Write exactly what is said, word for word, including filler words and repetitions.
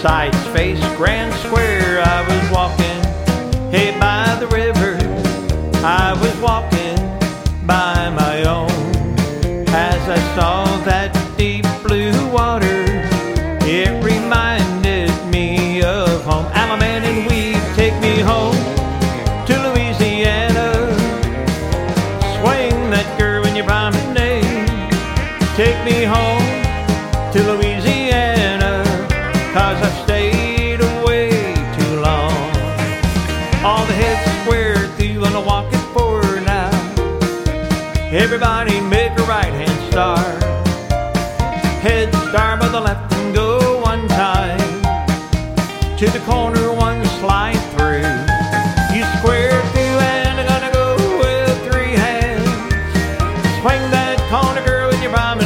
Sights face Grand Square. I was walking, hey, by the river. I was walking by my own. As I saw that deep blue water, it reminded me of home. Allemande and Weave, take me home to Louisiana. Swing that girl in your promenade. Take me home to Louisiana, 'cause I've stayed away too long. All the heads square through on a walking forward now. Everybody make a right-hand star. Head star by the left and go one time. To the corner, one slide through. You square through and I'm gonna go with three hands. Swing that corner, girl, with your promise.